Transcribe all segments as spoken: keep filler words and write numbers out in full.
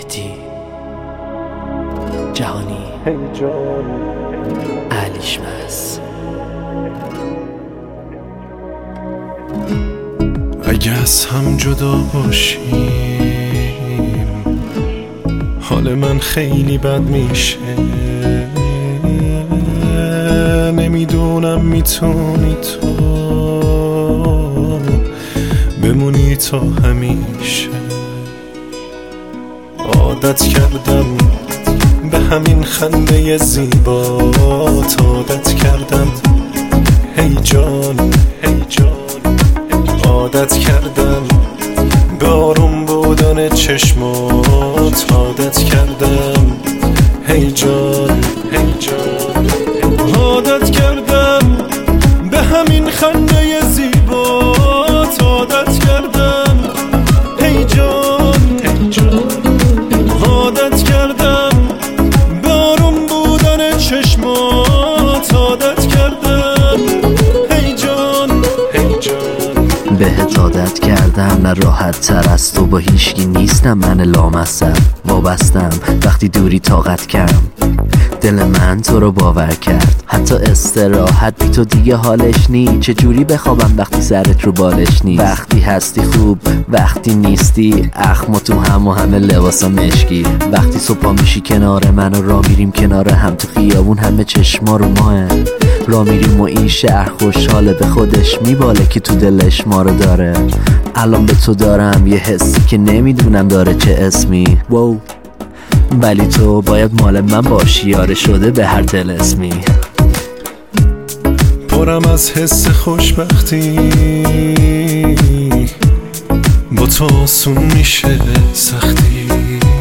مهدی جهانی علیشمس. اگه از هم جدا باشیم حال من خیلی بد میشه، نمیدونم میتونی تو بمونی تا همیشه. عادت کردم به همین خنده زیبات، عادت کردم هی جان هی جان، عادت کردم به آروم بودن چشمات، عادت کردم هی جان هی جان، عادت کردم به همین خنده زیبات، عادت کردم هی جان هی جان، عادت کردم به آروم بودن چشمات، عادت کردم هی جان هی جان. بهت عادت کردم نه راحت تر از تو، با هیچکی نیستم من لامصب، وابستم وقتی دوری طاقت کم، دل من تو رو باور کرد، حتی استراحت بی تو دیگه حالش نی، چجوری بخوابم وقتی سرت رو بالش نیست، وقتی هستی خوب وقتی نیستی اخم و تو هم و همه لباسا مشکی، وقتی صبح میشی کنار من و را میریم کنار هم تو خیابون همه چشما رو ماه، را میریم و این شهر خوشحاله به خودش میباله که تو دلش ما رو داره. الان به تو دارم یه حسی که نمیدونم داره چه اسمی، واو ولی تو باید مال من باشی، یاره شده به هر دل اسمی. پرم از حس خوشبختی با تو آسون میشه سختی،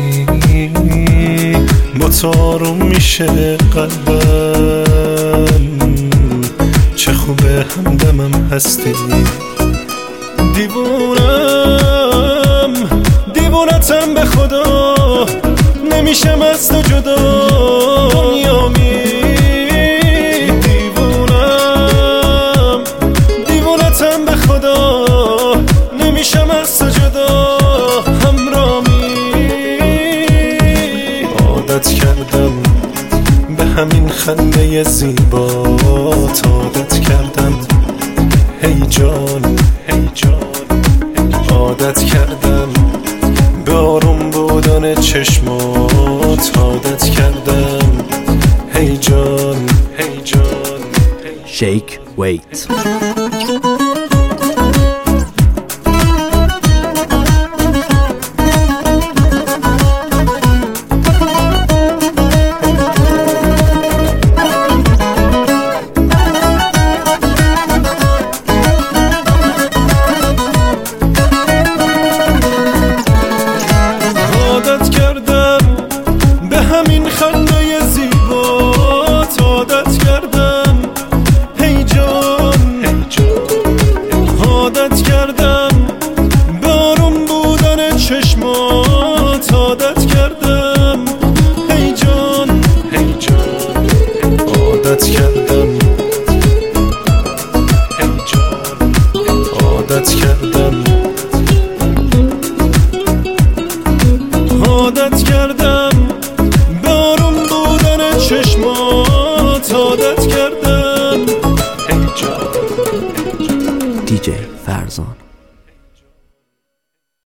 با تو آروم میشه قلبم، چه خوبه همدمم هستی. دیوونم دیوونتم به خدا، نمیشم از تو جدا دنیا می، دیوونم دیوونتم به خدا، نمیشم از تو جدا همرامی. عادت کردم به همین خنده زیبات، عادت کردم هی جان هی جان، عادت کردم به آروم بودن چشمات، عادت کردم هی جان هی جان. Shake weight.